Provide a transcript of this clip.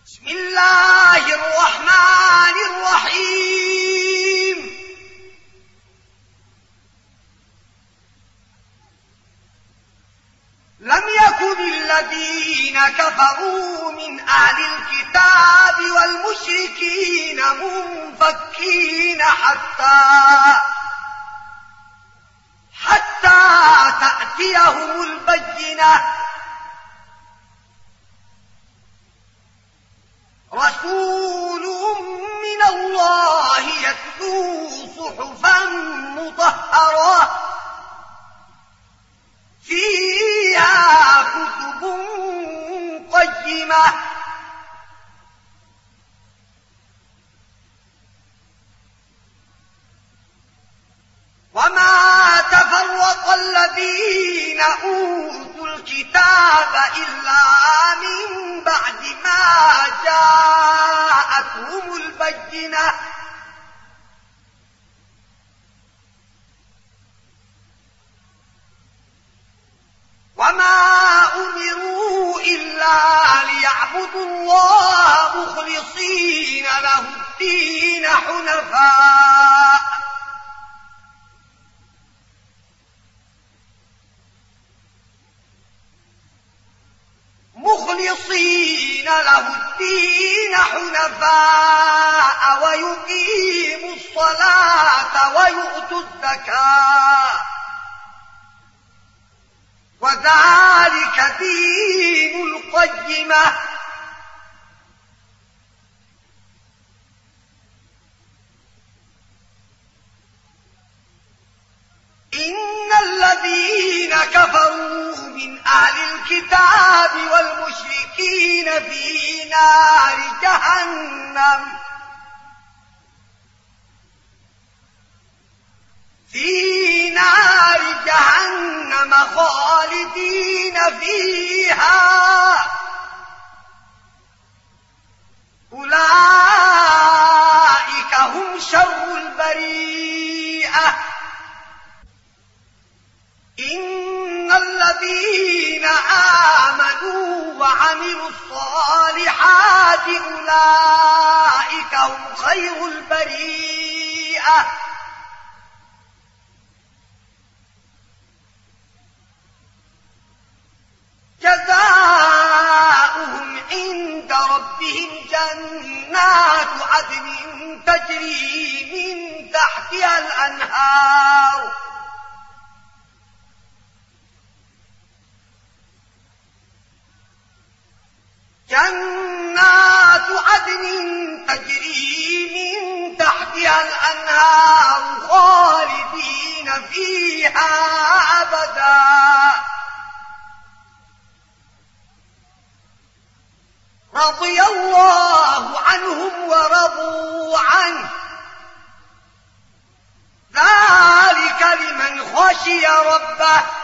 بسم الله الرحمن الرحيم. لم يكن الذين كفروا من أهل الكتاب والمشركين منفكين حتى تأتيهم البينة. رسول من الله يتلو صحفا مطهرة فيها كتب قيمة. وما تفرق الذين أوتوا الكتاب إلا من بعد ما جاءتهم البينة. وما أمروا إلا ليعبدوا الله مخلصين له الدين حنفاء ويقيموا الصلاة ويؤتوا الزكاة وذلك دين القيمة. إن الذين كفروا من أهل الكتاب والمشركين في نار جهنم خالدين فيها. أولئك هم شر البريئة. إن الذين آمنوا وعملوا الصالحات أولئك هم خير البريئة. جزاؤهم عند ربهم جنات عدن تجري من تحتها الأنهار خالدين فيها أبدا. رضي الله عنهم ورضوا عنه. ذلك لمن خشي ربه.